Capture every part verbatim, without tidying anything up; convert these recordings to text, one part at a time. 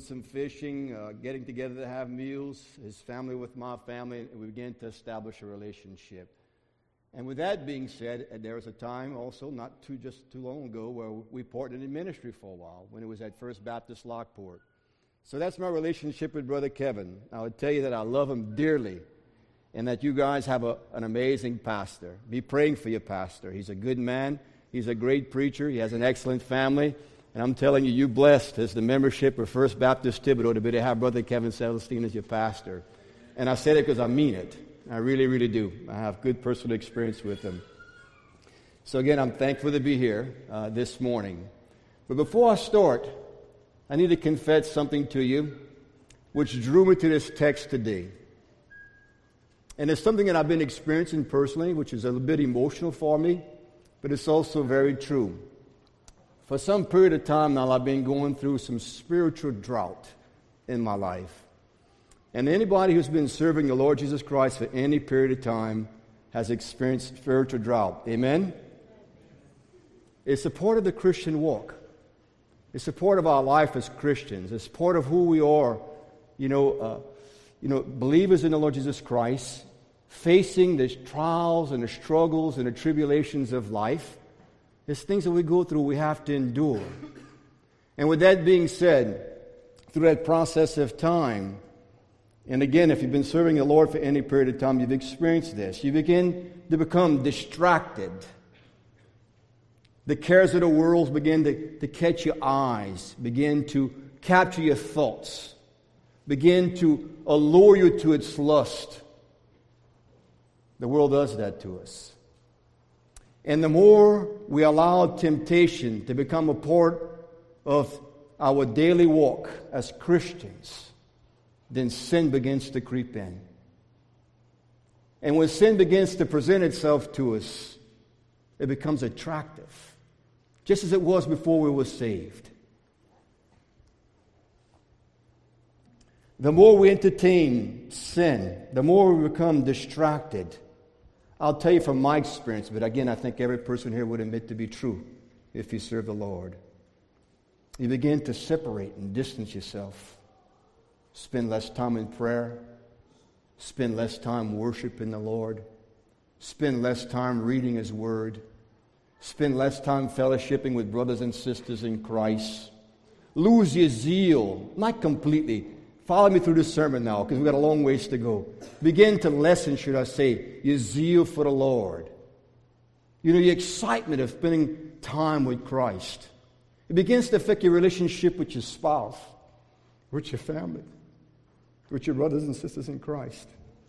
some fishing, uh, getting together to have meals, his family with my family, and we began to establish a relationship. And with that being said, there was a time also, not too just too long ago, where we partnered in ministry for a while, when it was at First Baptist Lockport. So that's my relationship with Brother Kevin. I would tell you that I love him dearly, and that you guys have a, an amazing pastor. Be praying for your pastor. He's a good man. He's a great preacher. He has an excellent family. And I'm telling you, you're blessed as the membership of First Baptist Thibodaux to be to have Brother Kevin Celestine as your pastor. And I said it because I mean it. I really, really do. I have good personal experience with him. So again, I'm thankful to be here uh, this morning. But before I start, I need to confess something to you which drew me to this text today. And it's something that I've been experiencing personally, which is a little bit emotional for me, but it's also very true. For some period of time now, I've been going through some spiritual drought in my life. And anybody who's been serving the Lord Jesus Christ for any period of time has experienced spiritual drought. Amen? It's a part of the Christian walk. It's a part of our life as Christians. It's part of who we are, you know, uh, you know, believers in the Lord Jesus Christ, facing the trials and the struggles and the tribulations of life. There's things that we go through we have to endure. And with that being said, through that process of time, and again, if you've been serving the Lord for any period of time, you've experienced this. You begin to become distracted. The cares of the world begin to, to catch your eyes, begin to capture your thoughts, begin to allure you to its lust. The world does that to us. And the more we allow temptation to become a part of our daily walk as Christians, then sin begins to creep in. And when sin begins to present itself to us, it becomes attractive, just as it was before we were saved. The more we entertain sin, the more we become distracted. I'll tell you from my experience, but again, I think every person here would admit to be true if you serve the Lord. You begin to separate and distance yourself. Spend less time in prayer. Spend less time worshiping the Lord. Spend less time reading His Word. Spend less time fellowshipping with brothers and sisters in Christ. Lose your zeal. Not completely. Follow me through this sermon now, because we've got a long ways to go. Begin to lessen, should I say, your zeal for the Lord. You know, your excitement of spending time with Christ. It begins to affect your relationship with your spouse, with your family, with your brothers and sisters in Christ.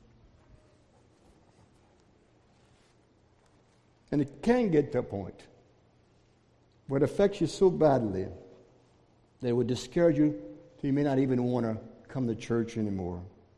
And it can get to a point where it affects you so badly that it would discourage you till you may not even want to come to church anymore.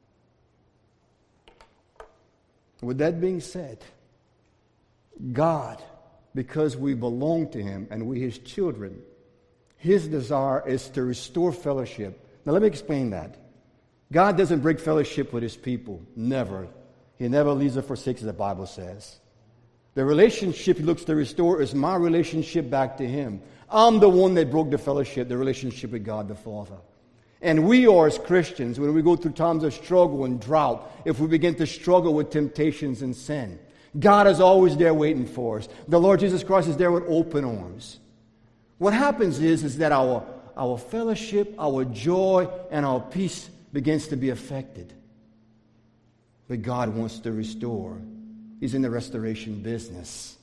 With that being said, God, because we belong to Him and we His children, His desire is to restore fellowship. Now let me explain that. God doesn't break fellowship with His people. Never. He never leaves or forsakes, the Bible says. The relationship He looks to restore is my relationship back to Him. I'm the one that broke the fellowship, the relationship with God the Father. And we are, as Christians, when we go through times of struggle and drought, if we begin to struggle with temptations and sin, God is always there waiting for us. The Lord Jesus Christ is there with open arms. What happens is, is that our, our fellowship, our joy, and our peace begins to be affected. But God wants to restore. He's in the restoration business.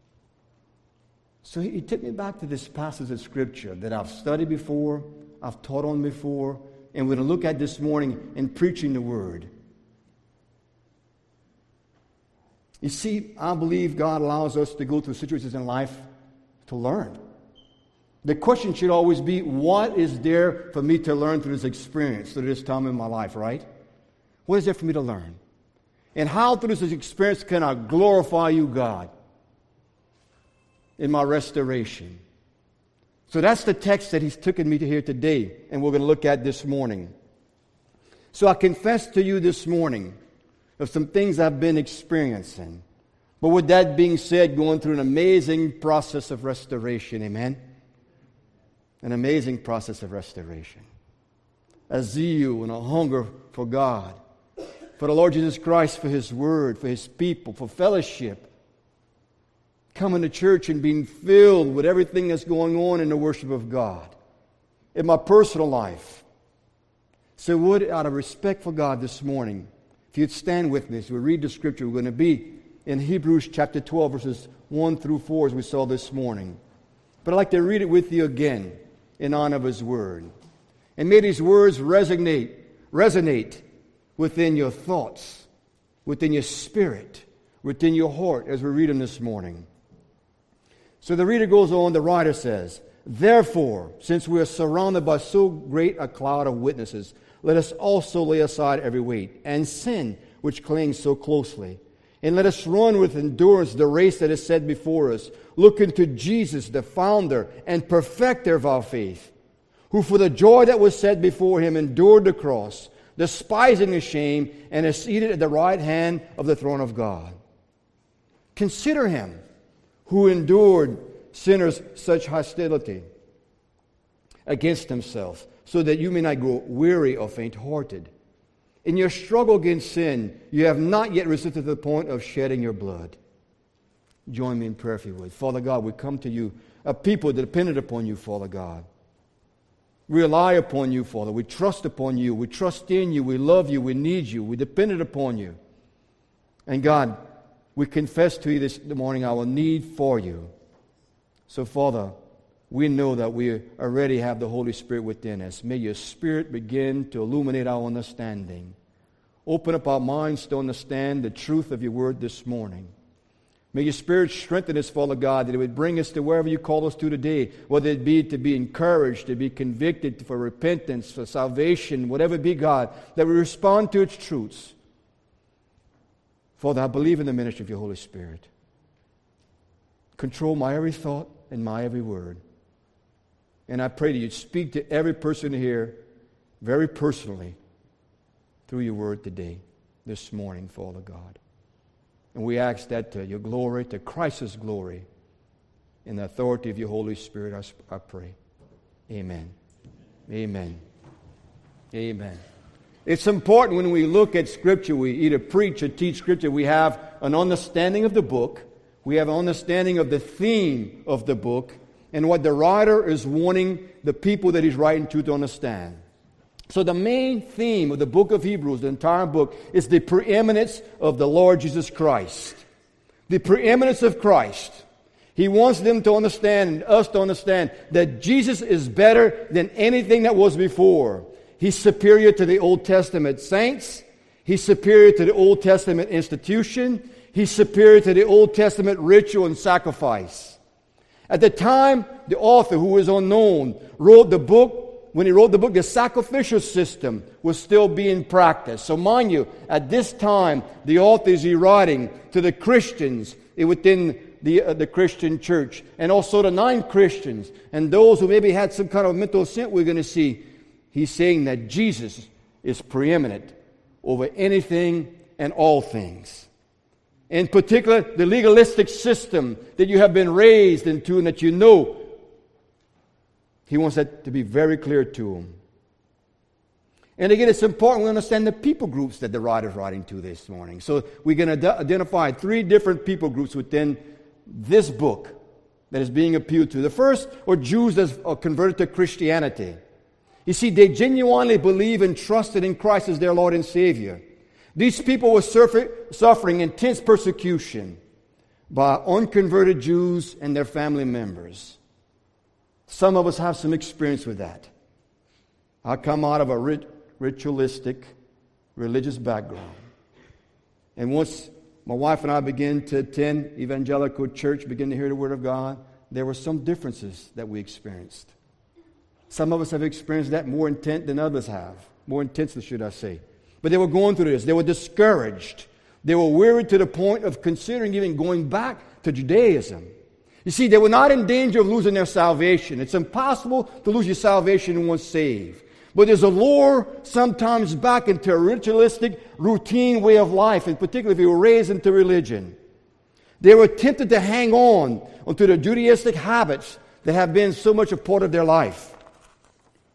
So he, he took me back to this passage of Scripture that I've studied before, I've taught on before, and we're going to look at this morning in preaching the Word. You see, I believe God allows us to go through situations in life to learn. The question should always be, what is there for me to learn through this experience, through this time in my life, right? What is there for me to learn? And how through this experience can I glorify you, God, in my restoration? So that's the text that He's taken me to here today, and we're going to look at this morning. So I confess to you this morning of some things I've been experiencing. But with that being said, going through an amazing process of restoration, amen? An amazing process of restoration. a zeal and a hunger for God, for the Lord Jesus Christ, for His Word, for His people, for fellowship. Coming to church and being filled with everything that's going on in the worship of God. In my personal life. So would, out of respect for God this morning, if you'd stand with me as we read the Scripture, we're going to be in Hebrews chapter twelve, verses one through four, as we saw this morning. But I'd like to read it with you again in honor of His Word. And may these words resonate, resonate within your thoughts, within your spirit, within your heart as we read them this morning. So the reader goes on, the writer says, "Therefore, since we are surrounded by so great a cloud of witnesses, let us also lay aside every weight and sin which clings so closely. And let us run with endurance the race that is set before us, looking to Jesus, the founder and perfecter of our faith, who for the joy that was set before Him endured the cross, despising the shame, and is seated at the right hand of the throne of God. Consider Him who endured sinners such hostility against Himself, so that you may not grow weary or faint-hearted. In your struggle against sin, you have not yet resisted to the point of shedding your blood." Join me in prayer if you would. Father God, we come to you, a people that depended upon you, Father God. We rely upon you, Father. We trust upon you. We trust in you. We love you. We need you. We depended upon you. And God, we confess to you this morning our need for you. So, Father, we know that we already have the Holy Spirit within us. May your Spirit begin to illuminate our understanding. Open up our minds to understand the truth of your word this morning. May your Spirit strengthen us, Father God, that it would bring us to wherever you call us to today, whether it be to be encouraged, to be convicted, for repentance, for salvation, whatever it be, God, that we respond to its truths. Father, I believe in the ministry of your Holy Spirit. Control my every thought and my every word. And I pray that you'd speak to every person here very personally through your word today, this morning, Father God. And we ask that to your glory, to Christ's glory, in the authority of your Holy Spirit, I, I pray. Amen. Amen. Amen. It's important when we look at Scripture, we either preach or teach Scripture, we have an understanding of the book, we have an understanding of the theme of the book, and what the writer is wanting the people that he's writing to to understand. So the main theme of the book of Hebrews, the entire book, is the preeminence of the Lord Jesus Christ. The preeminence of Christ. He wants them to understand, and us to understand, that Jesus is better than anything that was before. He's superior to the Old Testament saints. He's superior to the Old Testament institution. He's superior to the Old Testament ritual and sacrifice. At the time, the author, who is unknown, wrote the book. When he wrote the book, the sacrificial system was still being practiced. So mind you, at this time, the author is writing to the Christians within the, uh, the Christian church, and also the non-Christians, and those who maybe had some kind of mental assent, we're going to see. He's saying that Jesus is preeminent over anything and all things. In particular, the legalistic system that you have been raised into and that you know, he wants that to be very clear to him. And again, it's important we understand the people groups that the writer is writing to this morning. So we're going to identify three different people groups within this book that is being appealed to. The first are Jews that are converted to Christianity. You see, they genuinely believe and trusted in Christ as their Lord and Savior. These people were suffering intense persecution by unconverted Jews and their family members. Some of us have some experience with that. I come out of a rit- ritualistic, religious background. And once my wife and I began to attend evangelical church, begin to hear the Word of God, there were some differences that we experienced. Some of us have experienced that more intent than others have. More intensely, should I say. But they were going through this. They were discouraged. They were wearied to the point of considering even going back to Judaism. You see, they were not in danger of losing their salvation. It's impossible to lose your salvation once saved. But there's a lure sometimes back into a ritualistic, routine way of life, and particularly if you were raised into religion. They were tempted to hang on onto the Judaistic habits that have been so much a part of their life.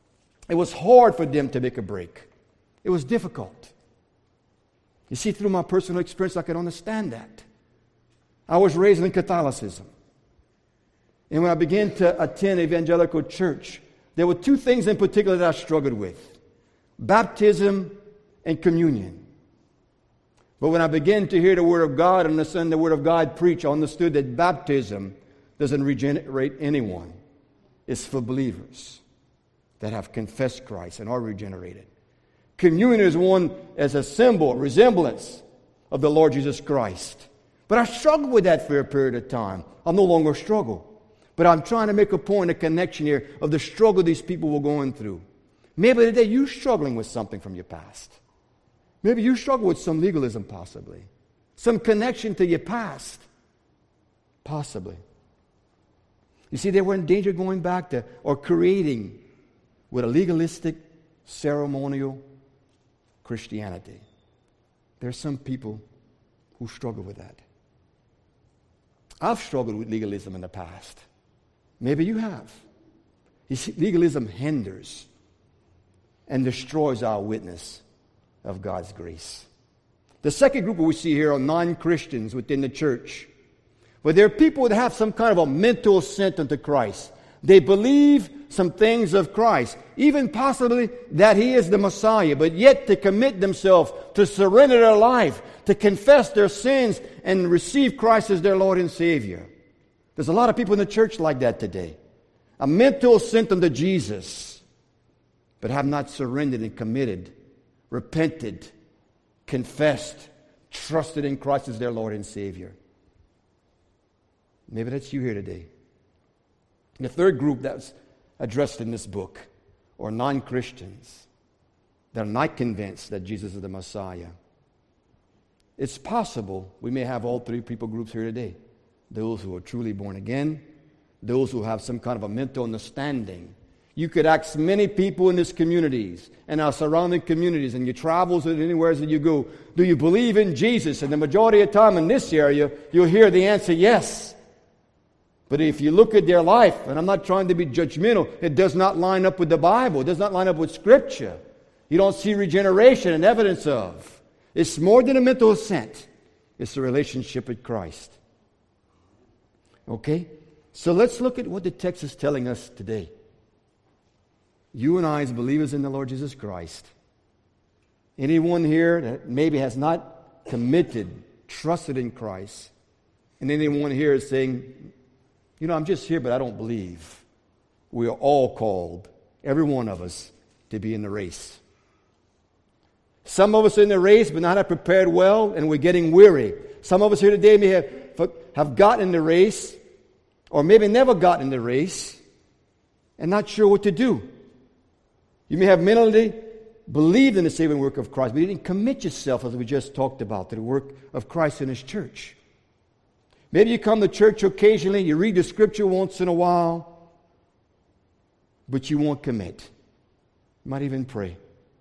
It was hard for them to make a break. It was difficult. You see, through my personal experience, I can understand that. I was raised in Catholicism. And when I began to attend evangelical church, there were two things in particular that I struggled with: baptism and communion. But when I began to hear the Word of God and understand the Word of God preached, I understood that baptism doesn't regenerate anyone. It's for believers that have confessed Christ and are regenerated. Communion is one as a symbol, resemblance of the Lord Jesus Christ. But I struggled with that for a period of time. I no longer struggle. But I'm trying to make a point, a connection here of the struggle these people were going through. Maybe today you're struggling with something from your past. Maybe you struggle with some legalism, possibly. Some connection to your past. Possibly. You see, they were in danger of going back to or creating with a legalistic, ceremonial Christianity. There are some people who struggle with that. I've struggled with legalism in the past. Maybe you have. You see, legalism hinders and destroys our witness of God's grace. The second group we see here are non-Christians within the church. But there are people that have some kind of a mental assent unto Christ. They believe some things of Christ, even possibly that He is the Messiah, but yet to commit themselves, to surrender their life, to confess their sins and receive Christ as their Lord and Savior. There's a lot of people in the church like that today. A mental assent unto Jesus, but have not surrendered and committed, repented, confessed, trusted in Christ as their Lord and Savior. Maybe that's you here today. The third group that's addressed in this book are non-Christians that are not convinced that Jesus is the Messiah. It's possible we may have all three people groups here today. Those who are truly born again, those who have some kind of a mental understanding. You could ask many people in these communities and our surrounding communities and your travels and anywhere that you go, do you believe in Jesus? And the majority of the time in this area, you'll hear the answer yes. But if you look at their life, and I'm not trying to be judgmental, it does not line up with the Bible. It does not line up with Scripture. You don't see regeneration and evidence of. It's more than a mental assent. It's a relationship with Christ. Okay? So let's look at what the text is telling us today. You and I, as believers in the Lord Jesus Christ, anyone here that maybe has not committed, trusted in Christ, and anyone here is saying, you know, I'm just here, but I don't believe. We are all called, every one of us, to be in the race. Some of us are in the race, but not have prepared well, and we're getting weary. Some of us here today may have, have gotten in the race, or maybe never gotten in the race, and not sure what to do. You may have mentally believed in the saving work of Christ, but you didn't commit yourself, as we just talked about, to the work of Christ in His church. Maybe you come to church occasionally, you read the Scripture once in a while, but you won't commit. You might even pray.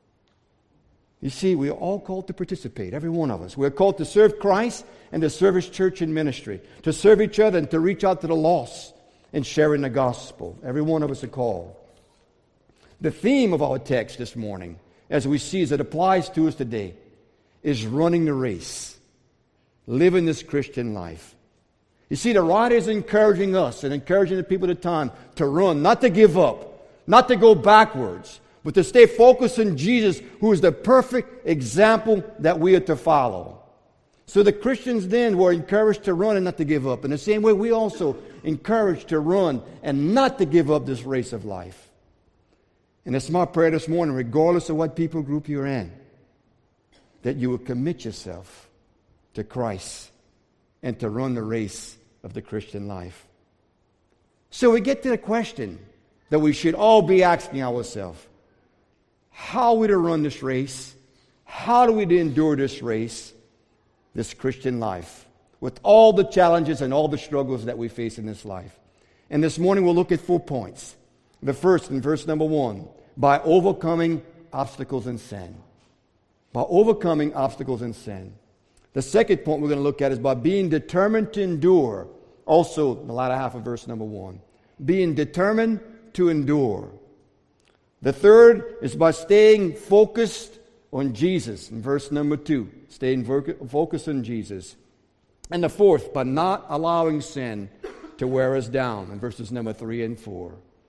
You see, we are all called to participate, every one of us. We're called to serve Christ and to serve His church and ministry, to serve each other and to reach out to the lost and sharing the gospel. Every one of us are called. The theme of our text this morning, as we see as it applies to us today, is running the race, living this Christian life. You see, the writer is encouraging us and encouraging the people at the time to run, not to give up, not to go backwards, but to stay focused on Jesus, who is the perfect example that we are to follow. So the Christians then were encouraged to run and not to give up. In the same way, we also encouraged to run and not to give up this race of life. And it's my prayer this morning, regardless of what people group you're in, that you will commit yourself to Christ and to run the race of the Christian life. So we get to the question that we should all be asking ourselves. How are we to run this race? How do we to endure this race, this Christian life, with all the challenges and all the struggles that we face in this life? And this morning we'll look at four points. The first, in verse number one, by overcoming obstacles and sin. By overcoming obstacles and sin. The second point we're going to look at is by being determined to endure. Also, the latter half of verse number one. Being determined to endure. The third is by staying focused on Jesus, in verse number two. Staying focused on Jesus. And the fourth, by not allowing sin to wear us down, in verses number three and four.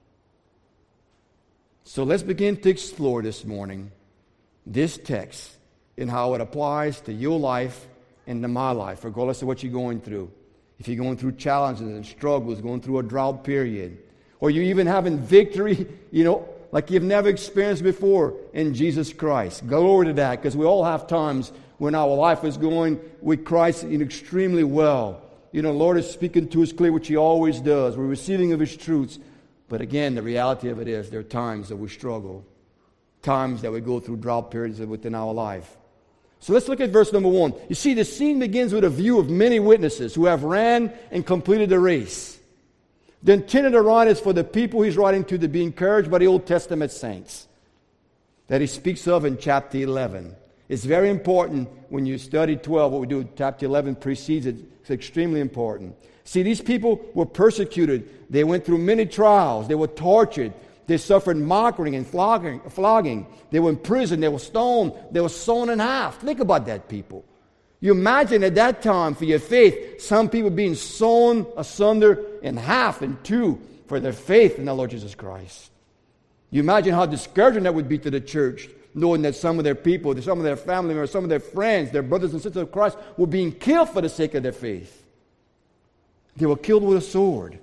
So let's begin to explore this morning this text and how it applies to your life and to my life, regardless of what you're going through. If you're going through challenges and struggles, going through a drought period, or you're even having victory, you know, like you've never experienced before in Jesus Christ. Glory to that, because we all have times when our life is going with Christ in extremely well. You know, the Lord is speaking to us clear, which He always does. We're receiving of His truths. But again, the reality of it is there are times that we struggle, times that we go through drought periods within our life. So let's look at verse number one. You see, the scene begins with a view of many witnesses who have ran and completed the race. The intent of the writer is for the people he's writing to to be encouraged by the Old Testament saints that he speaks of in chapter eleven. It's very important when you study twelve, what we do, chapter eleven precedes it. It's extremely important. See, these people were persecuted. They went through many trials. They were tortured. They suffered mocking and flogging, flogging. They were in prison. They were stoned. They were sawn in half. Think about that, people. You imagine at that time for your faith, some people being sawn asunder in half and two for their faith in the Lord Jesus Christ. You imagine how discouraging that would be to the church, knowing that some of their people, some of their family members, some of their friends, their brothers and sisters of Christ were being killed for the sake of their faith. They were killed with a sword.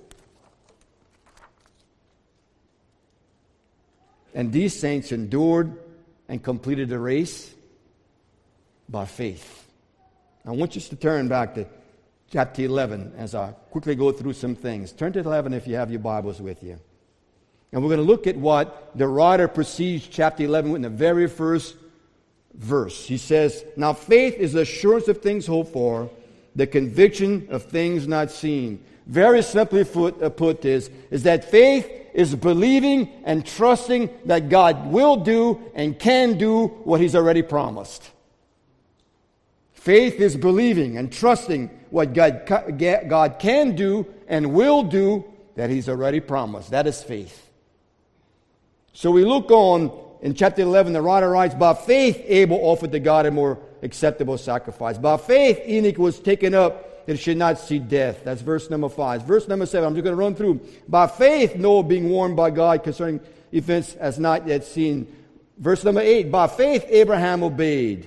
And these saints endured and completed the race by faith. I want you to turn back to chapter eleven as I quickly go through some things. Turn to eleven if you have your Bibles with you. And we're going to look at what the writer precedes chapter eleven with in the very first verse. He says, "Now faith is the assurance of things hoped for, the conviction of things not seen." Very simply put, uh, put is, is that faith is believing and trusting that God will do and can do what He's already promised. Faith is believing and trusting what God, God can do and will do that He's already promised. That is faith. So we look on in chapter eleven, the writer writes, "By faith Abel offered to God a more acceptable sacrifice. By faith Enoch was taken up that should not see death." That's verse number five. Verse number seven, I'm just going to run through. "By faith Noah, being warned by God concerning events as not yet seen." Verse number eight, "By faith Abraham obeyed."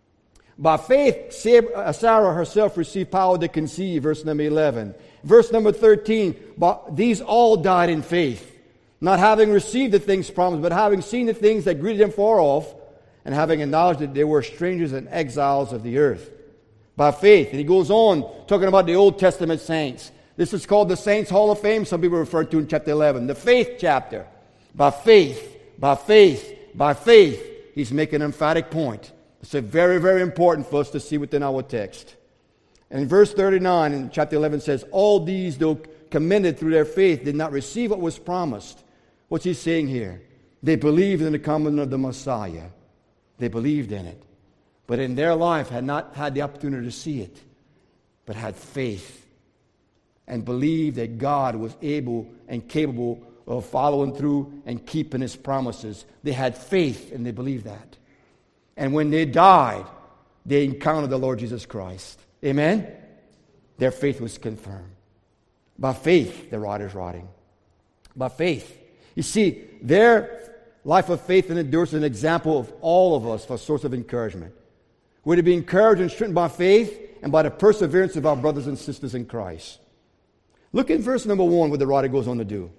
By faith Sarah herself received power to conceive. Verse number eleven. Verse number thirteen, "But these all died in faith, not having received the things promised, but having seen the things that greeted them far off, and having acknowledged that they were strangers and exiles of the earth." By faith. And he goes on talking about the Old Testament saints. This is called the Saints' Hall of Fame. Some people refer to in chapter eleven. The faith chapter. By faith, by faith, by faith. He's making an emphatic point. It's a very, very important for us to see within our text. And in verse thirty-nine in chapter eleven says, "All these, though commended through their faith, did not receive what was promised." What's he saying here? They believed in the coming of the Messiah. They believed in it. But in their life had not had the opportunity to see it, but had faith and believed that God was able and capable of following through and keeping His promises. They had faith and they believed that. And when they died, they encountered the Lord Jesus Christ. Amen? Their faith was confirmed. By faith, the writer's writing. By faith. You see, their life of faith and endurance is an example of all of us for a source of encouragement. We're to be encouraged and strengthened by faith and by the perseverance of our brothers and sisters in Christ. Look at verse number one, what the writer goes on to do.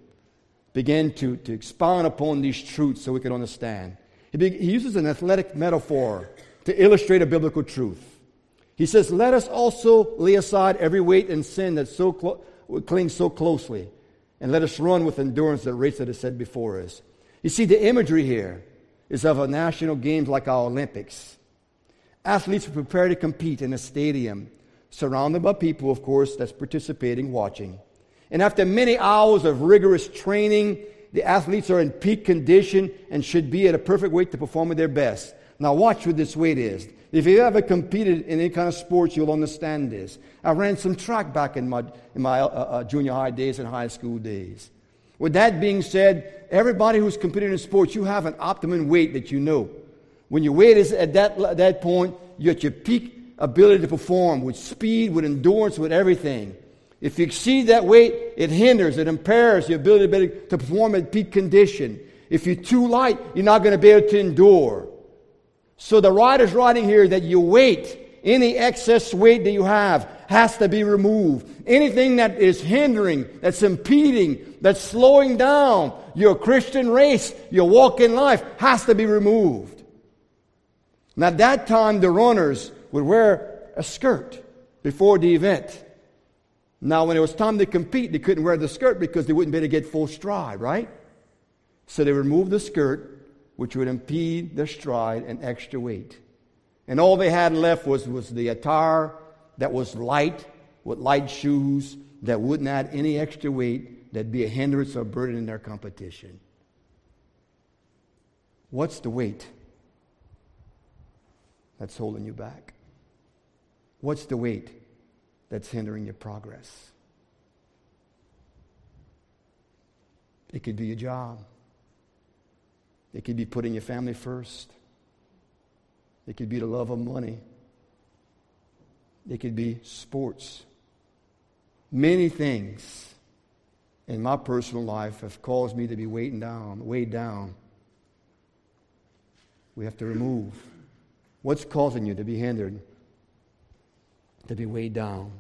Begin to, to expound upon these truths so we can understand. He, be, he uses an athletic metaphor to illustrate a biblical truth. He says, "Let us also lay aside every weight and sin that so clo- clings so closely, and let us run with endurance the race that is set before us." You see, the imagery here is of a national games like our Olympics. Athletes are prepared to compete in a stadium, surrounded by people, of course, that's participating, watching. And after many hours of rigorous training, the athletes are in peak condition and should be at a perfect weight to perform at their best. Now watch what this weight is. If you've ever competed in any kind of sports, you'll understand this. I ran some track back in my, in my uh, uh, junior high days and high school days. With that being said, everybody who's competing in sports, you have an optimum weight that you know. When your weight is at that, that point, you're at your peak ability to perform with speed, with endurance, with everything. If you exceed that weight, it hinders, it impairs your ability to perform at peak condition. If you're too light, you're not going to be able to endure. So the writer's writing here that your weight, any excess weight that you have, has to be removed. Anything that is hindering, that's impeding, that's slowing down your Christian race, your walk in life, has to be removed. And at that time, the runners would wear a skirt before the event. Now, when it was time to compete, they couldn't wear the skirt because they wouldn't be able to get full stride, right? So they removed the skirt, which would impede their stride and extra weight. And all they had left was, was the attire that was light, with light shoes, that wouldn't add any extra weight, that'd be a hindrance or burden in their competition. What's the weight that's holding you back? What's the weight that's hindering your progress? It could be your job. It could be putting your family first. It could be the love of money. It could be sports. Many things in my personal life have caused me to be weighted down, weighed down. We have to remove. What's causing you to be hindered, to be weighed down?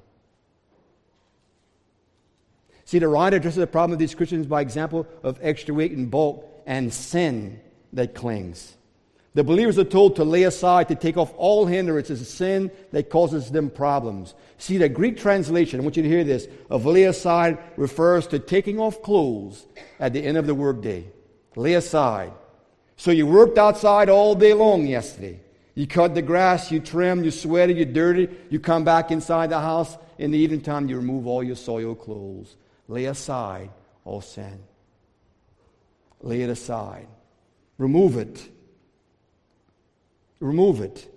See, the writer addresses the problem of these Christians by example of extra weight and bulk and sin that clings. The believers are told to lay aside, to take off all hindrances, sin that causes them problems. See, the Greek translation, I want you to hear this, of lay aside refers to taking off clothes at the end of the workday. Lay aside. So you worked outside all day long yesterday. You cut the grass, you trim, you sweated, you dirty. You come back inside the house in the evening time, you remove all your soiled clothes. Lay aside all sin. Lay it aside. Remove it. Remove it.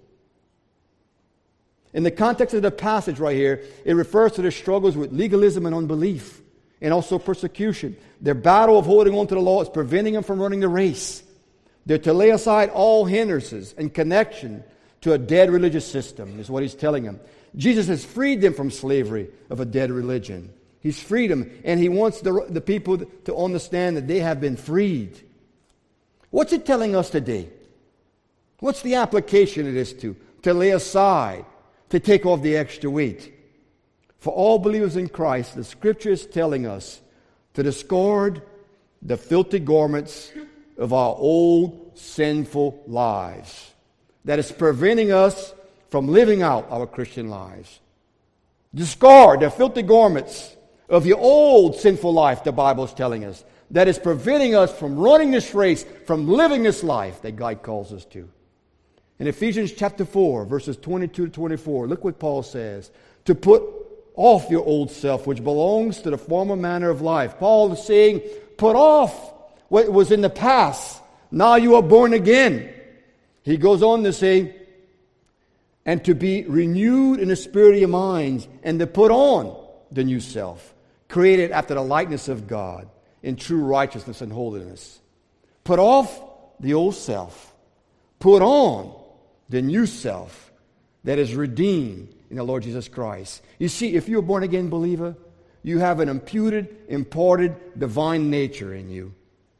In the context of the passage right here, it refers to their struggles with legalism and unbelief, and also persecution. Their battle of holding on to the law is preventing them from running the race. They're to lay aside all hindrances and connection to a dead religious system, is what he's telling them. Jesus has freed them from slavery of a dead religion. He's freed them, and he wants the, the people to understand that they have been freed. What's it telling us today? What's the application of this to? To lay aside, to take off the extra weight. For all believers in Christ, the Scripture is telling us to discard the filthy garments of our old sinful lives that is preventing us from living out our Christian lives. Discard the filthy garments of your old sinful life, the Bible is telling us, that is preventing us from running this race, from living this life that God calls us to. In Ephesians chapter four, verses twenty-two to twenty-four, look what Paul says. To put off your old self, which belongs to the former manner of life. Paul is saying, put off what was in the past. Now you are born again. He goes on to say, and to be renewed in the spirit of your minds, and to put on the new self, created after the likeness of God, in true righteousness and holiness. Put off the old self. Put on the new self that is redeemed in the Lord Jesus Christ. You see, if you're a born-again believer, you have an imputed, imparted, divine nature in you.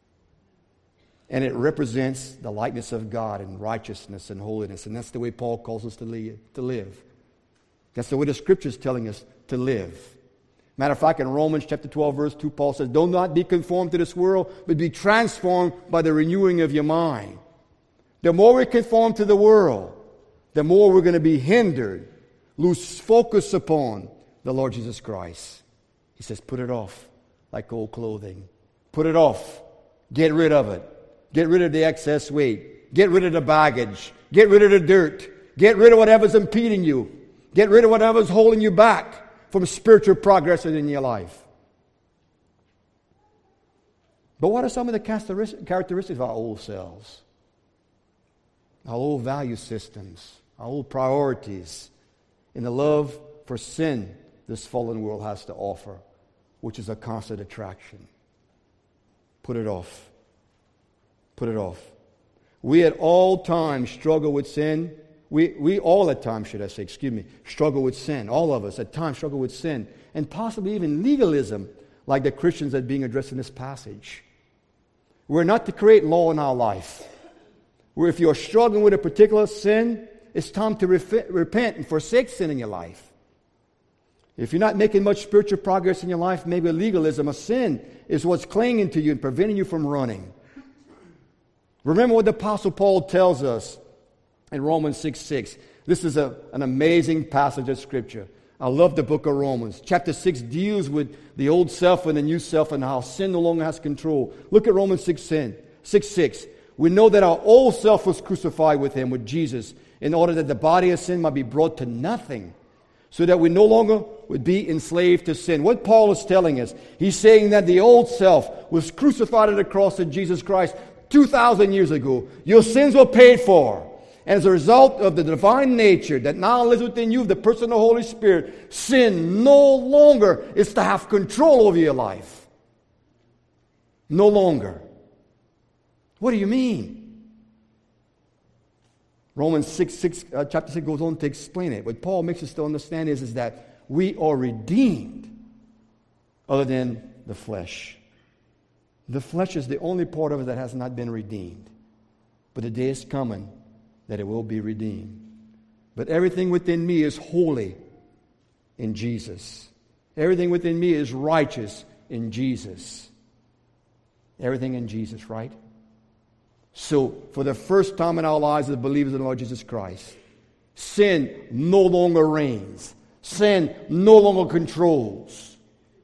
And it represents the likeness of God in righteousness and holiness. And that's the way Paul calls us to live. That's the way the Scripture is telling us to live. Matter of fact, in Romans chapter twelve, verse two, Paul says, do not be conformed to this world, but be transformed by the renewing of your mind. The more we conform to the world, the more we're going to be hindered, lose focus upon the Lord Jesus Christ. He says, put it off like old clothing. Put it off. Get rid of it. Get rid of the excess weight. Get rid of the baggage. Get rid of the dirt. Get rid of whatever's impeding you. Get rid of whatever's holding you back from spiritual progress in your life. But what are some of the characteristics of our old selves? Our old value systems, our old priorities, and the love for sin this fallen world has to offer, which is a constant attraction. Put it off. Put it off. We at all times struggle with sin. We, we all at times, should I say, excuse me, struggle with sin. All of us at times struggle with sin. And possibly even legalism, like the Christians that are being addressed in this passage. We're not to create law in our life. Where if you're struggling with a particular sin, it's time to ref- repent and forsake sin in your life. If you're not making much spiritual progress in your life, maybe legalism, a sin, is what's clinging to you and preventing you from running. Remember what the Apostle Paul tells us in Romans six six. This is a, an amazing passage of Scripture. I love the book of Romans. Chapter six deals with the old self and the new self and how sin no longer has control. Look at Romans six six. We know that our old self was crucified with Him, with Jesus, in order that the body of sin might be brought to nothing, so that we no longer would be enslaved to sin. What Paul is telling us, he's saying that the old self was crucified at the cross of Jesus Christ two thousand years ago. Your sins were paid for. And as a result of the divine nature that now lives within you, the person of the Holy Spirit, sin no longer is to have control over your life. No longer. What do you mean? Romans six, six, uh, chapter six goes on to explain it. What Paul makes us to understand is, is that we are redeemed other than the flesh. The flesh is the only part of it that has not been redeemed. But the day is coming that it will be redeemed. But everything within me is holy in Jesus. Everything within me is righteous in Jesus. Everything in Jesus, right? So, for the first time in our lives as believers in the Lord Jesus Christ, sin no longer reigns. Sin no longer controls.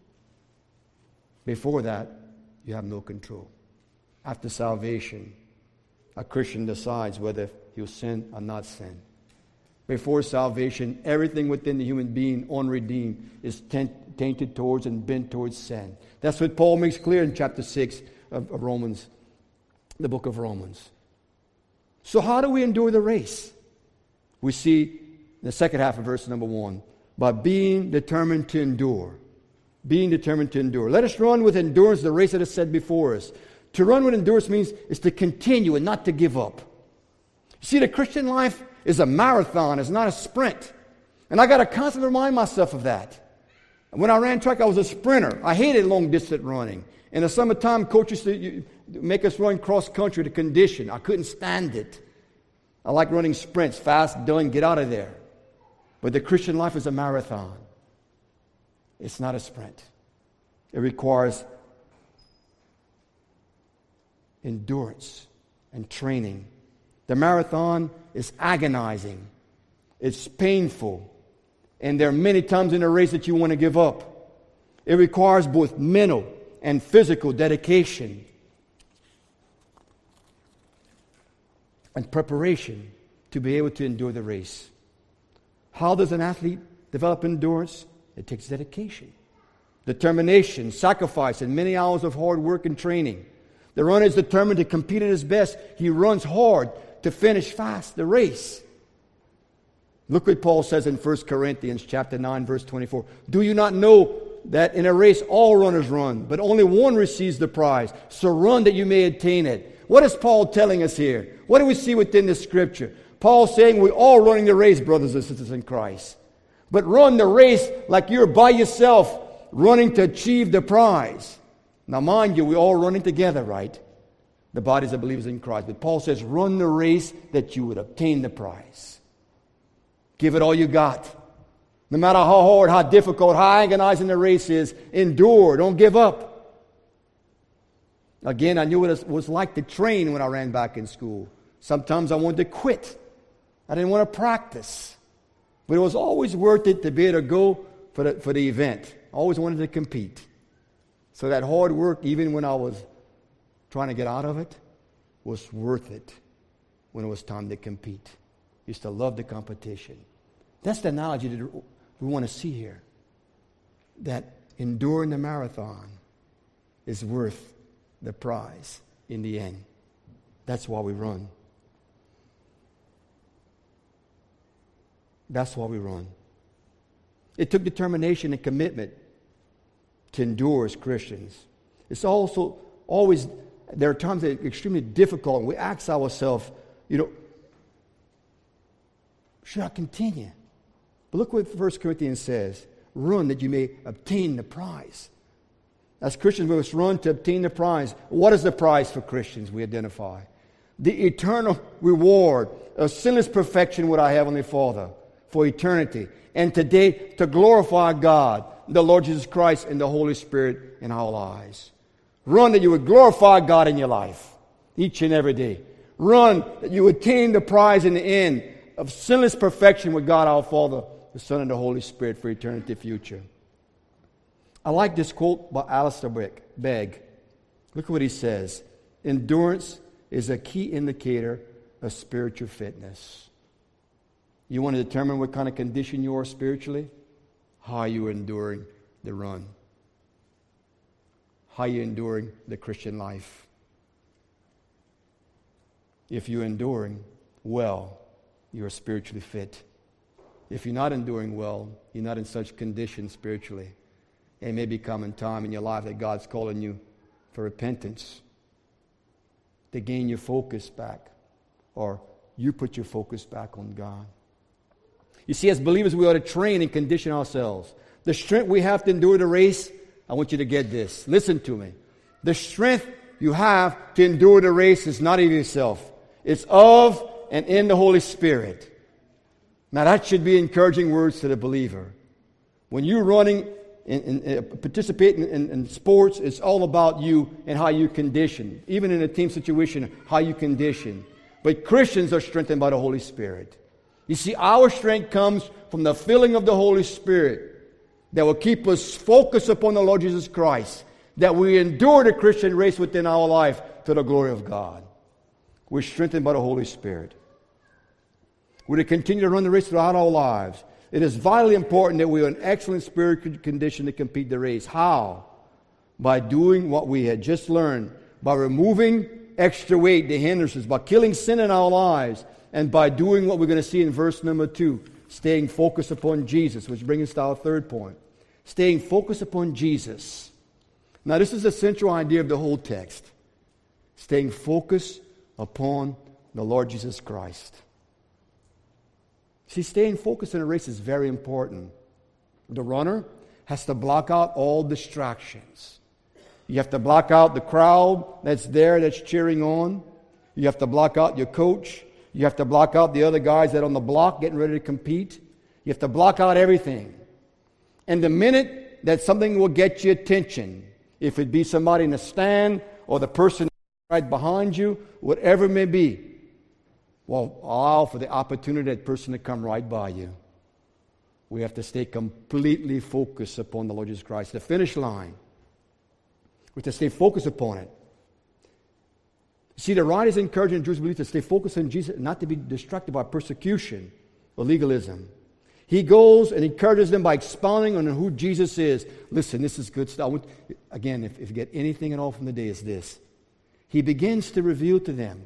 Before that, you have no control. After salvation, a Christian decides whether he'll sin or not sin. Before salvation, everything within the human being, unredeemed, is tainted towards and bent towards sin. That's what Paul makes clear in chapter six of, of Romans, the book of Romans. So how do we endure the race? We see in the second half of verse number one, by being determined to endure. Being determined to endure. Let us run with endurance the race that is set before us. To run with endurance means is to continue and not to give up. See, the Christian life is a marathon. It's not a sprint. And I got to constantly remind myself of that. When I ran track, I was a sprinter. I hated long-distance running. In the summertime, coaches used to make us run cross-country to condition. I couldn't stand it. I like running sprints, fast, done, get out of there. But the Christian life is a marathon. It's not a sprint. It requires endurance and training. The marathon is agonizing. It's painful. And there are many times in the race that you want to give up. It requires both mental and physical dedication and preparation to be able to endure the race. How does an athlete develop endurance? It takes dedication, determination, sacrifice, and many hours of hard work and training. The runner is determined to compete at his best. He runs hard to finish fast the race. Look what Paul says in First Corinthians chapter nine, verse twenty-four. Do you not know that in a race all runners run, but only one receives the prize? So run that you may attain it. What is Paul telling us here? What do we see within the Scripture? Paul's saying we're all running the race, brothers and sisters in Christ. But run the race like you're by yourself, running to achieve the prize. Now, mind you, we're all running together, right? The bodies of believers in Christ. But Paul says, run the race that you would obtain the prize. Give it all you got. No matter how hard, how difficult, how agonizing the race is, endure. Don't give up. Again, I knew what it was like to train when I ran back in school. Sometimes I wanted to quit. I didn't want to practice. But it was always worth it to be able to go for the, for the event. I always wanted to compete. So that hard work, even when I was trying to get out of it, was worth it when it was time to compete. I used to love the competition. That's the analogy that we want to see here. That enduring the marathon is worth the prize in the end. That's why we run. That's why we run. It took determination and commitment to endure as Christians. It's also always, there are times that are extremely difficult, and we ask ourselves, you know, should I continue? But look what First Corinthians says. Run that you may obtain the prize. As Christians, we must run to obtain the prize. What is the prize for Christians? We identify the eternal reward of sinless perfection with our Heavenly Father for eternity. And today, to glorify God, the Lord Jesus Christ, and the Holy Spirit in our lives. Run that you would glorify God in your life, each and every day. Run that you would attain the prize in the end of sinless perfection with God our Father, the Son, and the Holy Spirit for eternity future. I like this quote by Alistair Begg. Look at what he says. Endurance is a key indicator of spiritual fitness. You want to determine what kind of condition you are spiritually? How are you enduring the run? How are you enduring the Christian life? If you're enduring well, you're spiritually fit. If you're not enduring well, you're not in such condition spiritually. It may be coming time in your life that God's calling you for repentance, to gain your focus back, or you put your focus back on God. You see, as believers, we ought to train and condition ourselves. The strength we have to endure the race, I want you to get this. Listen to me. The strength you have to endure the race is not of yourself. It's of and in the Holy Spirit. Now that should be encouraging words to the believer. When you're running, in, in, in, participating in, in sports, it's all about you and how you condition. Even in a team situation, how you condition. But Christians are strengthened by the Holy Spirit. You see, our strength comes from the filling of the Holy Spirit that will keep us focused upon the Lord Jesus Christ, that we endure the Christian race within our life to the glory of God. We're strengthened by the Holy Spirit. We're to continue to run the race throughout our lives. It is vitally important that we are in excellent spiritual condition to compete the race. How? By doing what we had just learned, by removing extra weight, the hindrances, by killing sin in our lives, and by doing what we're going to see in verse number two, staying focused upon Jesus, which brings us to our third point. Staying focused upon Jesus. Now, this is the central idea of the whole text. Staying focused upon the Lord Jesus Christ. See, staying focused in a race is very important. The runner has to block out all distractions. You have to block out the crowd that's there that's cheering on. You have to block out your coach. You have to block out the other guys that are on the block getting ready to compete. You have to block out everything. And the minute that something will get your attention, if it be somebody in the stand or the person right behind you, whatever it may be, well, allow for the opportunity of that person to come right by you. We have to stay completely focused upon the Lord Jesus Christ. The finish line. We have to stay focused upon it. See, the writer is encouraging Jewish believers to stay focused on Jesus, not to be distracted by persecution or legalism. He goes and encourages them by expounding on who Jesus is. Listen, this is good stuff. Again, if, if you get anything at all from the day, it's this. He begins to reveal to them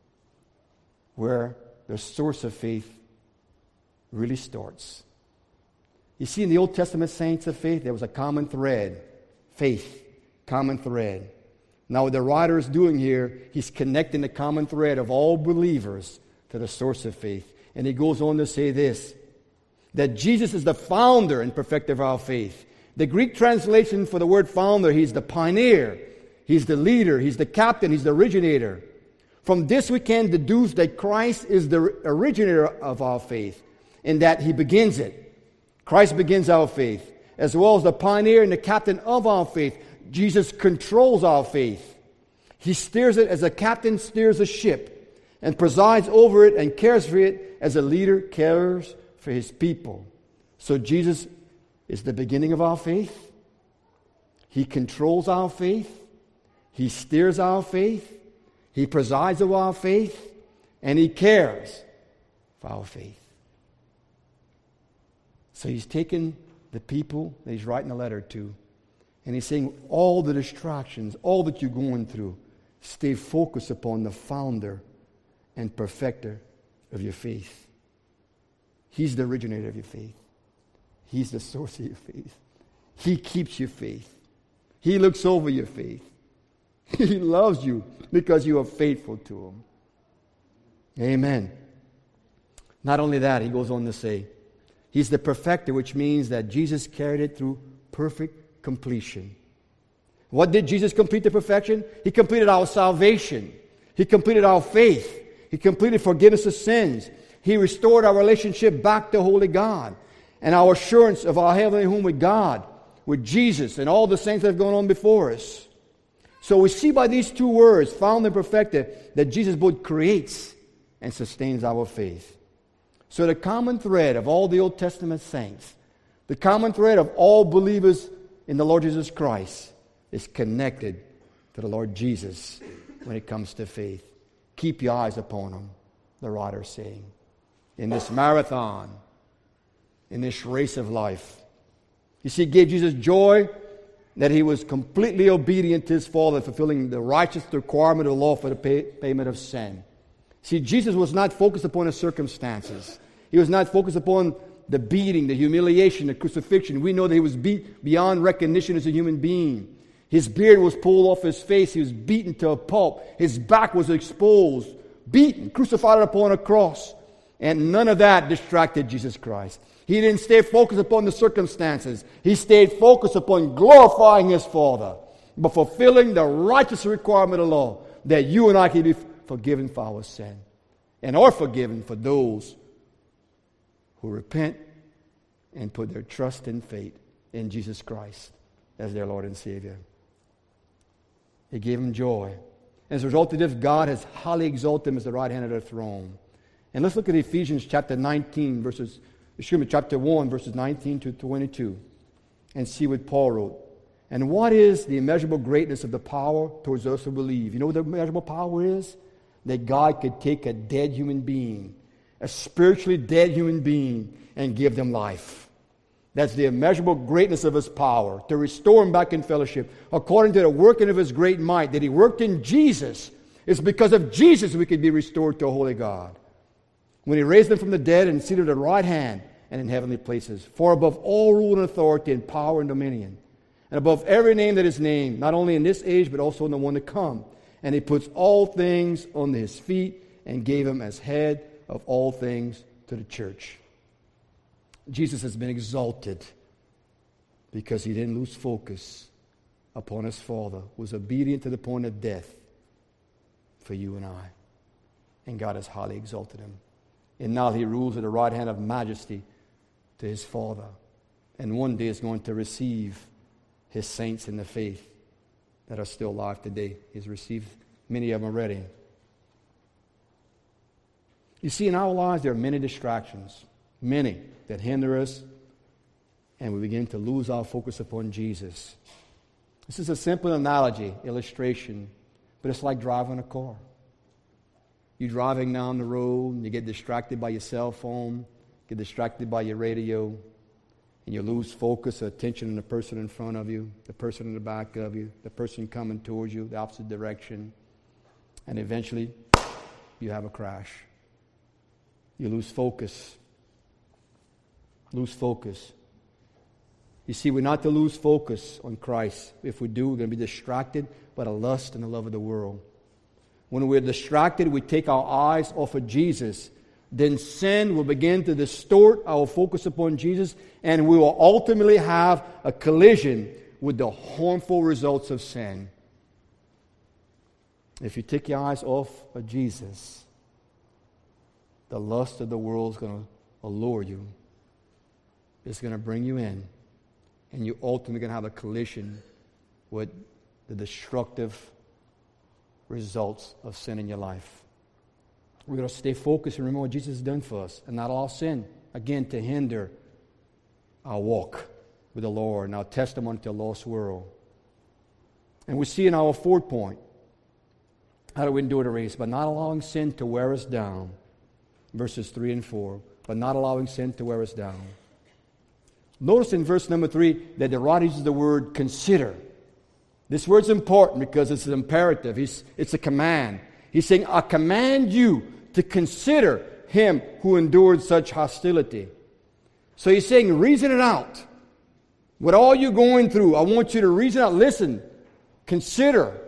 where the source of faith really starts. You see, in the Old Testament saints of faith, there was a common thread. Faith, common thread. Now, what the writer is doing here, he's connecting the common thread of all believers to the source of faith. And he goes on to say this, that Jesus is the founder and perfecter of our faith. The Greek translation for the word founder, he's the pioneer, he's the leader, he's the captain, he's the originator. From this we can deduce that Christ is the originator of our faith, and that he begins it. Christ begins our faith, as well as the pioneer and the captain of our faith. Jesus controls our faith. He steers it as a captain steers a ship, and presides over it and cares for it as a leader cares for his people. So Jesus is the beginning of our faith. He controls our faith. He steers our faith. He presides over our faith, and he cares for our faith. So he's taken the people that he's writing a letter to, and he's saying all the distractions, all that you're going through, stay focused upon the founder and perfecter of your faith. He's the originator of your faith. He's the source of your faith. He keeps your faith. He looks over your faith. He loves you because you are faithful to Him. Amen. Not only that, he goes on to say, He's the perfecter, which means that Jesus carried it through perfect completion. What did Jesus complete to perfection? He completed our salvation. He completed our faith. He completed forgiveness of sins. He restored our relationship back to holy God and our assurance of our heavenly home with God, with Jesus, and all the saints that have gone on before us. So we see by these two words, found and perfected, that Jesus both creates and sustains our faith. So the common thread of all the Old Testament saints, the common thread of all believers in the Lord Jesus Christ is connected to the Lord Jesus when it comes to faith. Keep your eyes upon Him, the writer is saying. In this marathon, in this race of life. You see, it gave Jesus joy that He was completely obedient to His Father, fulfilling the righteous requirement of the law for the pay, payment of sin. See, Jesus was not focused upon His circumstances. He was not focused upon the beating, the humiliation, the crucifixion. We know that He was beat beyond recognition as a human being. His beard was pulled off His face. He was beaten to a pulp. His back was exposed, beaten, crucified upon a cross. And none of that distracted Jesus Christ. He didn't stay focused upon the circumstances. He stayed focused upon glorifying His Father, but fulfilling the righteous requirement of the law, that you and I can be forgiven for our sin, and are forgiven for those who repent and put their trust and faith in Jesus Christ as their Lord and Savior. It gave Him joy. As a result of this, God has highly exalted Him as the right hand of the throne. And let's look at Ephesians chapter nineteen, verses, excuse me, chapter one, verses nineteen to twenty-two, and see what Paul wrote. And what is the immeasurable greatness of the power towards us who believe? You know what the immeasurable power is? That God could take a dead human being, a spiritually dead human being, and give them life. That's the immeasurable greatness of His power, to restore them back in fellowship, according to the working of His great might, that He worked in Jesus. It's because of Jesus we could be restored to a holy God, when He raised them from the dead and seated at the right hand and in heavenly places, far above all rule and authority and power and dominion, and above every name that is named, not only in this age, but also in the one to come. And He puts all things under His feet and gave Him as head of all things to the church. Jesus has been exalted because He didn't lose focus upon His Father, was obedient to the point of death for you and I. And God has highly exalted Him. And now He rules at the right hand of majesty to His Father. And one day is going to receive His saints in the faith that are still alive today. He's received many of them already. You see, in our lives there are many distractions, many that hinder us, and we begin to lose our focus upon Jesus. This is a simple analogy, illustration, but it's like driving a car. You're driving down the road, and you get distracted by your cell phone, get distracted by your radio, and you lose focus or attention on the person in front of you, the person in the back of you, the person coming towards you, the opposite direction, and eventually you have a crash. You lose focus. Lose focus. You see, we're not to lose focus on Christ. If we do, we're going to be distracted by the lust and the love of the world. When we're distracted, we take our eyes off of Jesus. Then sin will begin to distort our focus upon Jesus, and we will ultimately have a collision with the harmful results of sin. If you take your eyes off of Jesus, the lust of the world is going to allure you. It's going to bring you in, and you're ultimately going to have a collision with the destructive results of sin in your life. We're going to stay focused and remember what Jesus has done for us, and not allow sin, again, to hinder our walk with the Lord and our testimony to a lost world. And we see in our fourth point, how do we endure the race? By not allowing sin to wear us down. Verses three and four. But not allowing sin to wear us down. Notice in verse number three that the writer uses the word consider. This word's important because it's an imperative. It's, it's a command. He's saying, I command you to consider him who endured such hostility. So he's saying, reason it out. What all you're going through, I want you to reason out. Listen, consider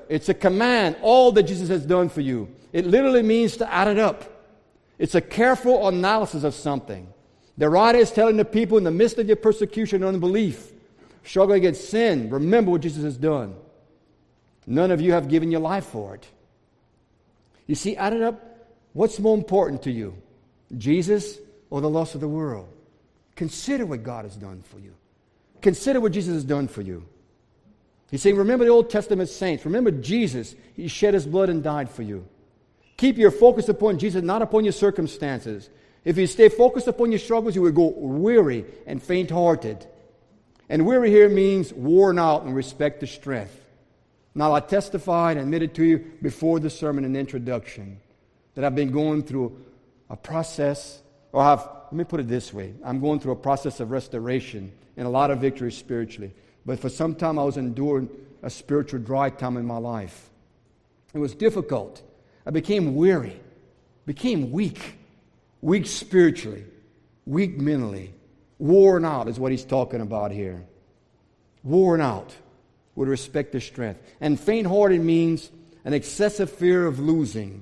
It's a command, all that Jesus has done for you. It literally means to add it up. It's a careful analysis of something. The writer is telling the people in the midst of your persecution and unbelief, struggling against sin, remember what Jesus has done. None of you have given your life for it. You see, add it up, what's more important to you? Jesus or the loss of the world? Consider what God has done for you. Consider what Jesus has done for you. He's saying, remember the Old Testament saints. Remember Jesus. He shed his blood and died for you. Keep your focus upon Jesus, not upon your circumstances. If you stay focused upon your struggles, you will go weary and faint-hearted. And weary here means worn out in respect to strength. Now, I testified and admitted to you before the sermon and introduction that I've been going through a process, or I've, let me put it this way, I'm going through a process of restoration and a lot of victory spiritually. But for some time, I was enduring a spiritual dry time in my life. It was difficult. I became weary, became weak, weak spiritually, weak mentally, worn out is what he's talking about here. Worn out with respect to strength. And faint-hearted means an excessive fear of losing.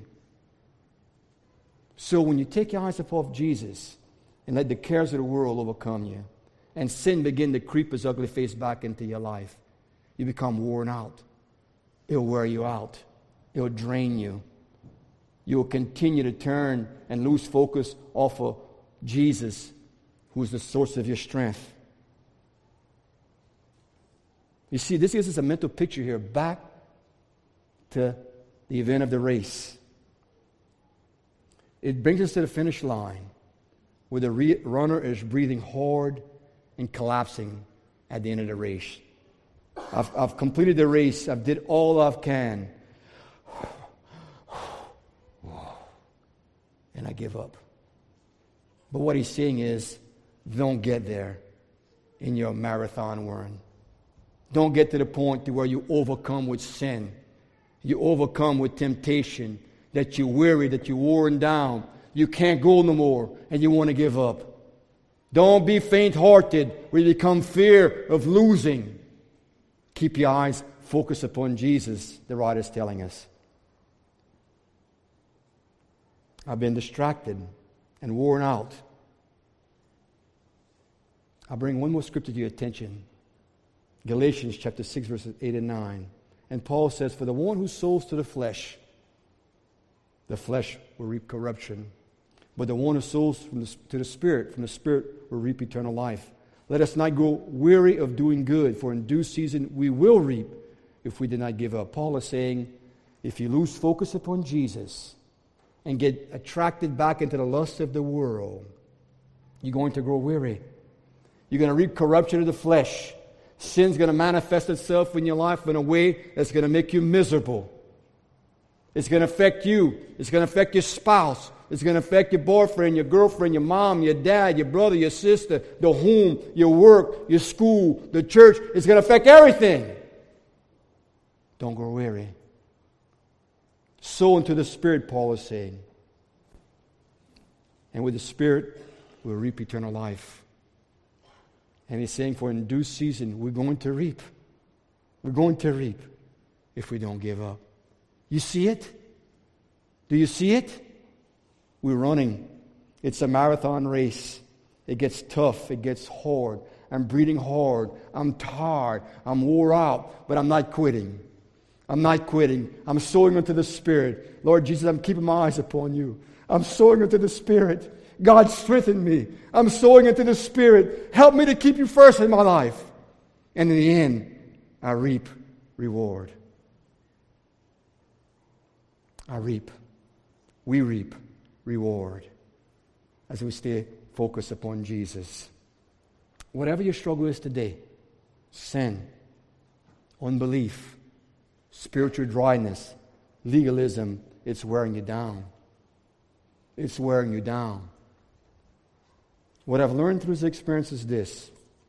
So when you take your eyes off Jesus and let the cares of the world overcome you, and sin begin to creep its ugly face back into your life, you become worn out. It'll wear you out. It'll drain you. You will continue to turn and lose focus off of Jesus, who is the source of your strength. You see, this gives us a mental picture here back to the event of the race. It brings us to the finish line where the re- runner is breathing hard and collapsing at the end of the race. I've, I've completed the race. I've did all I can. And I give up. But what he's saying is, don't get there in your marathon run. Don't get to the point to where you overcome with sin. You overcome with temptation, that you're weary, that you're worn down. You can't go no more, and you want to give up. Don't be faint-hearted where you become fear of losing. Keep your eyes focused upon Jesus, the writer is telling us. I've been distracted and worn out. I'll bring one more scripture to your attention. Galatians chapter six, verses eight and nine. And Paul says, for the one who sows to the flesh, the flesh will reap corruption. But the one who sows from the, to the Spirit, from the Spirit will reap eternal life. Let us not grow weary of doing good, for in due season we will reap if we do not give up. Paul is saying, if you lose focus upon Jesus and get attracted back into the lust of the world, you're going to grow weary. You're going to reap corruption of the flesh. Sin's going to manifest itself in your life in a way that's going to make you miserable. It's going to affect you. It's going to affect your spouse. It's going to affect your boyfriend, your girlfriend, your mom, your dad, your brother, your sister, the home, your work, your school, the church. It's going to affect everything. Don't grow weary. Sow into the Spirit, Paul is saying. And with the Spirit, we'll reap eternal life. And he's saying, for in due season, we're going to reap. We're going to reap if we don't give up. You see it? Do you see it? We're running. It's a marathon race. It gets tough. It gets hard. I'm breathing hard. I'm tired. I'm wore out. But I'm not quitting. I'm not quitting. I'm sowing into the Spirit. Lord Jesus, I'm keeping my eyes upon you. I'm sowing into the Spirit. God, strengthen me. I'm sowing into the Spirit. Help me to keep you first in my life. And in the end, I reap reward. I reap. We reap reward as we stay focused upon Jesus. Whatever your struggle is today, sin, unbelief, spiritual dryness, legalism, it's wearing you down. It's wearing you down. What I've learned through this experience is this.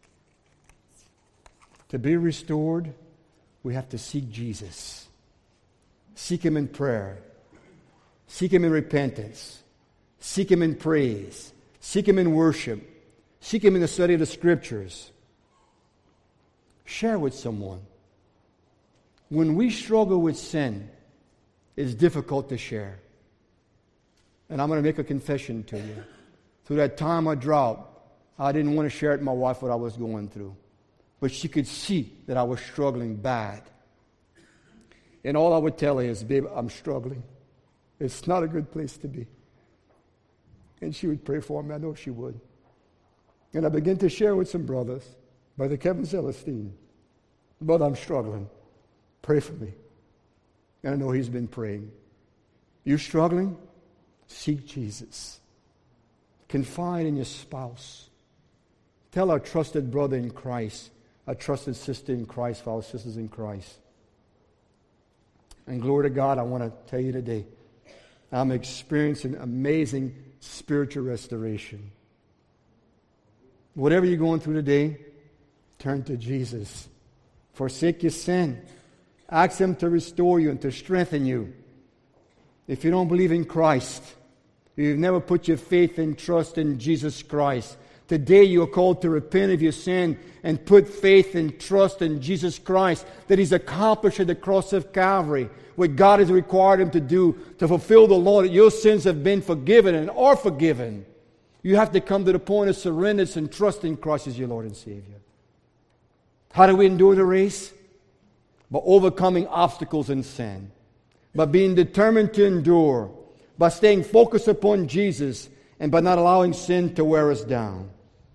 To be restored, we have to seek Jesus. Seek Him in prayer. Seek Him in repentance. Seek Him in praise. Seek Him in worship. Seek Him in the study of the Scriptures. Share with someone. when we struggle with sin, it's difficult to share. And I'm going to make a confession to you. Through that time of drought, I didn't want to share with my wife what I was going through. But she could see that I was struggling bad. And all I would tell her is, babe, I'm struggling. It's not a good place to be. And she would pray for me. I know she would. And I began to share with some brothers. Brother Kevin Celestine. Brother, I'm struggling. Pray for me. And I know he's been praying. You struggling? Seek Jesus. Confide in your spouse. Tell our trusted brother in Christ, our trusted sister in Christ, for our sisters in Christ. And glory to God, I want to tell you today, I'm experiencing amazing spiritual restoration. Whatever you're going through today, turn to Jesus. Forsake your sin. Ask Him to restore you and to strengthen you. If you don't believe in Christ, you've never put your faith and trust in Jesus Christ, today you are called to repent of your sin and put faith and trust in Jesus Christ, that He's accomplished at the cross of Calvary what God has required Him to do to fulfill the law, that your sins have been forgiven and are forgiven. You have to come to the point of surrender and trust in Christ as your Lord and Savior. How do we endure the race? By overcoming obstacles in sin. By being determined to endure. By staying focused upon Jesus. And by not allowing sin to wear us down.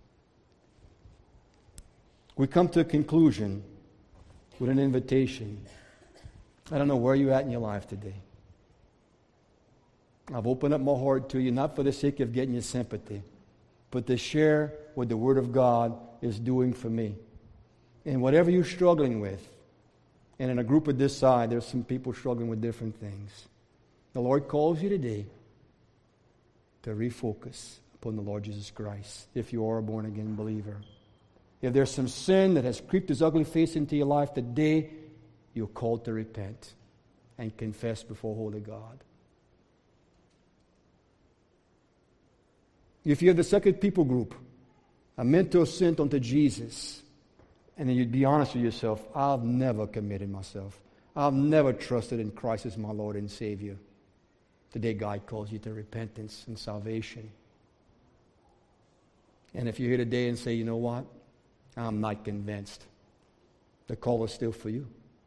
We come to a conclusion with an invitation. I don't know where you're at in your life today. I've opened up my heart to you, not for the sake of getting your sympathy, but to share what the Word of God is doing for me. And whatever you're struggling with, and in a group of this size, there's some people struggling with different things. The Lord calls you today to refocus upon the Lord Jesus Christ, if you are a born-again believer. If there's some sin that has creeped its ugly face into your life today, you're called to repent and confess before holy God. If you have the second people group, a mental assent unto Jesus, and then you'd be honest with yourself, I've never committed myself. I've never trusted in Christ as my Lord and Savior. Today God calls you to repentance and salvation. And if you're here today and say, you know what? I'm not convinced. The call is still for you.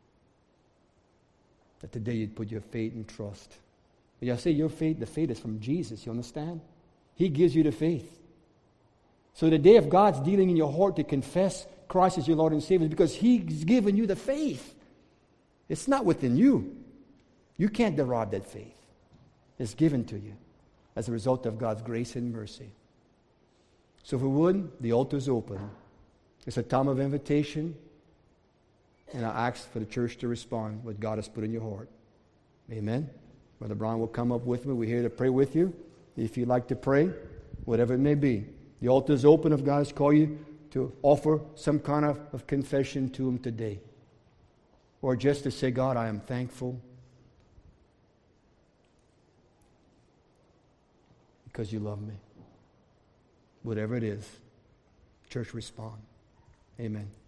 That today you'd put your faith and trust. But I say your faith, the faith is from Jesus, you understand? He gives you the faith. So the day of God's dealing in your heart to confess Christ as your Lord and Savior is because He's given you the faith. It's not within you. You can't derive that faith. It's given to you as a result of God's grace and mercy. So if we would, the altar is open. It's a time of invitation. And I ask for the church to respond what God has put in your heart. Amen. Brother Brian will come up with me. We're here to pray with you. If you'd like to pray, whatever it may be. The altar is open if God has called you to offer some kind of, of confession to Him today. Or just to say, God, I am thankful because you love me. Whatever it is, church, respond. Amen.